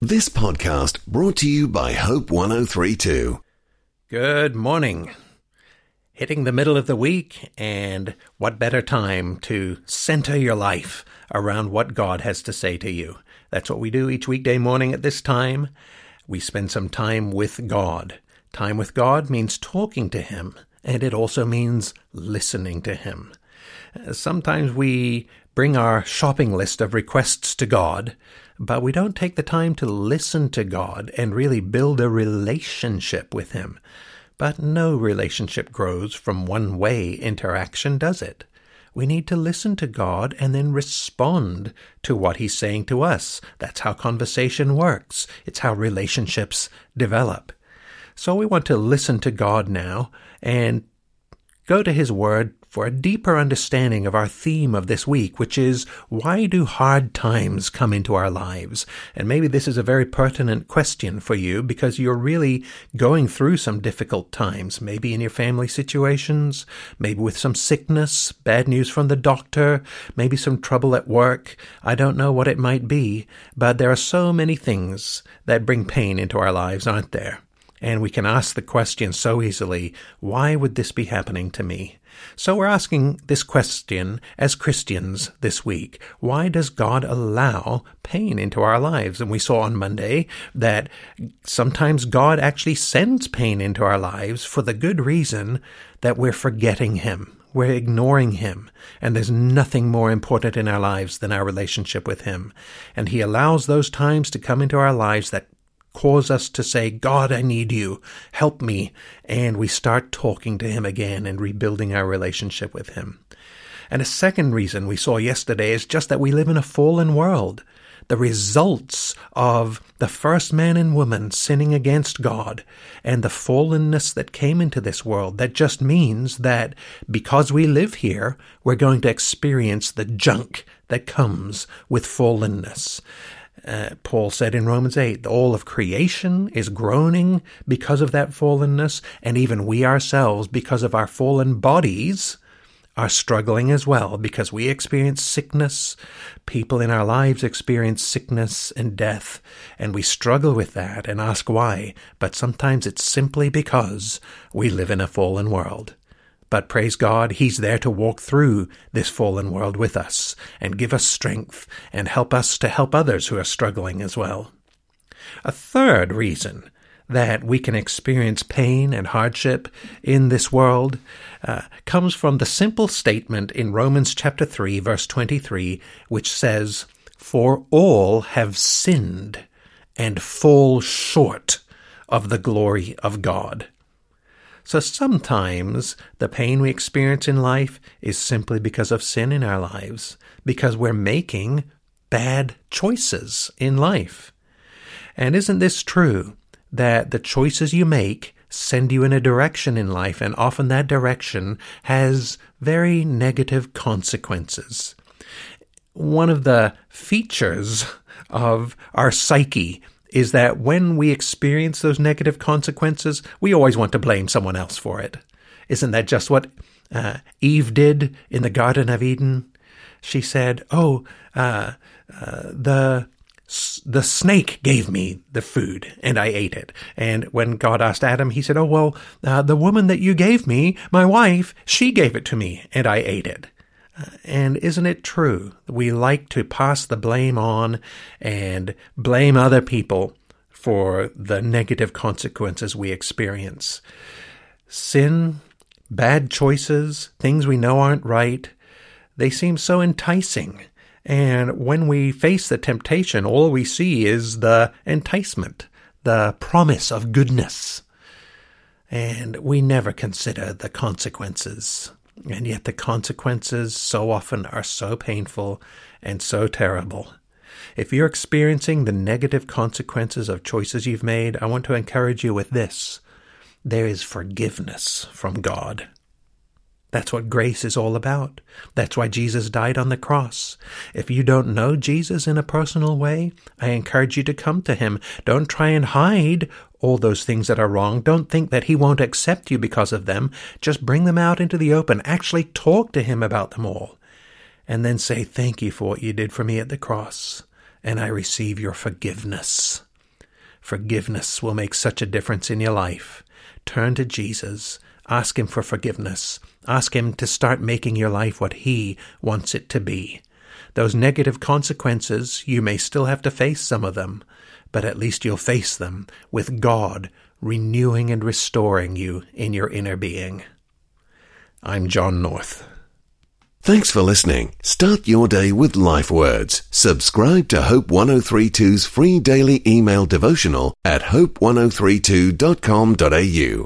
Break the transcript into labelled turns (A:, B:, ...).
A: This podcast brought to you by Hope 1032.
B: Good morning. Hitting the middle of the week, and what better time to center your life around what God has to say to you. That's what we do each weekday morning at this time. We spend some time with God. Time with God means talking to Him, and it also means listening to Him. Sometimes we bring our shopping list of requests to God, but we don't take the time to listen to God and really build a relationship with Him. But no relationship grows from one-way interaction, does it? We need to listen to God and then respond to what He's saying to us. That's how conversation works. It's how relationships develop. So we want to listen to God now and go to His Word for a deeper understanding of our theme of this week, which is, why do hard times come into our lives? And maybe this is a very pertinent question for you because you're really going through some difficult times, maybe in your family situations, maybe with some sickness, bad news from the doctor, maybe some trouble at work. I don't know what it might be, but there are so many things that bring pain into our lives, aren't there? And we can ask the question so easily, why would this be happening to me? So we're asking this question as Christians this week. Why does God allow pain into our lives? And we saw on Monday that sometimes God actually sends pain into our lives for the good reason that we're forgetting Him. We're ignoring Him, and there's nothing more important in our lives than our relationship with Him. And He allows those times to come into our lives that cause us to say, God, I need you, help me, and we start talking to Him again and rebuilding our relationship with Him. And a second reason we saw yesterday is just that we live in a fallen world. The results of the first man and woman sinning against God and the fallenness that came into this world, that just means that because we live here, we're going to experience the junk that comes with fallenness. Paul said in Romans 8, all of creation is groaning because of that fallenness, and even we ourselves, because of our fallen bodies, are struggling as well, because we experience sickness. People in our lives experience sickness and death, and we struggle with that and ask why, but sometimes it's simply because we live in a fallen world. But praise God, He's there to walk through this fallen world with us and give us strength and help us to help others who are struggling as well. A third reason that we can experience pain and hardship in this world comes from the simple statement in Romans chapter 3, verse 23, which says, "For all have sinned and fall short of the glory of God." So sometimes the pain we experience in life is simply because of sin in our lives, because we're making bad choices in life. And isn't this true, that the choices you make send you in a direction in life, and often that direction has very negative consequences? One of the features of our psyche is that when we experience those negative consequences, we always want to blame someone else for it. Isn't that just what Eve did in the Garden of Eden? She said, the snake gave me the food, and I ate it. And when God asked Adam, He said, the woman that you gave me, my wife, she gave it to me, and I ate it. And isn't it true? We like to pass the blame on and blame other people for the negative consequences we experience. Sin, bad choices, things we know aren't right, they seem so enticing. And when we face the temptation, all we see is the enticement, the promise of goodness. And we never consider the consequences. And yet the consequences so often are so painful and so terrible. If you're experiencing the negative consequences of choices you've made, I want to encourage you with this. There is forgiveness from God. That's what grace is all about. That's why Jesus died on the cross. If you don't know Jesus in a personal way, I encourage you to come to Him. Don't try and hide all those things that are wrong. Don't think that He won't accept you because of them. Just bring them out into the open. Actually talk to Him about them all. And then say, thank you for what you did for me at the cross. And I receive your forgiveness. Forgiveness will make such a difference in your life. Turn to Jesus. Ask him for forgiveness. Ask him to start making your life what he wants it to be. Those negative consequences, you may still have to face some of them, but at least you'll face them with God renewing and restoring you in your inner being. I'm John North.
A: Thanks for listening. Start your day with Life Words. Subscribe to Hope 1032's free daily email devotional at hope1032.com.au.